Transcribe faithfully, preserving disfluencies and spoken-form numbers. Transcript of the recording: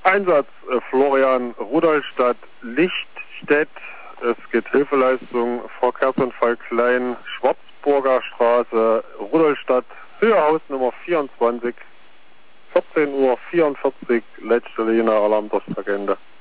Einsatz äh, Florian Rudolstadt Lichtstedt. Es geht Hilfeleistung, Verkehrsunfall Klein, Schwarzburger Straße, Rudolstadt, Höhe Hausnummer vierundzwanzig, vierzehn Uhr vierundvierzig, letzte Linie Alarm der Agenda.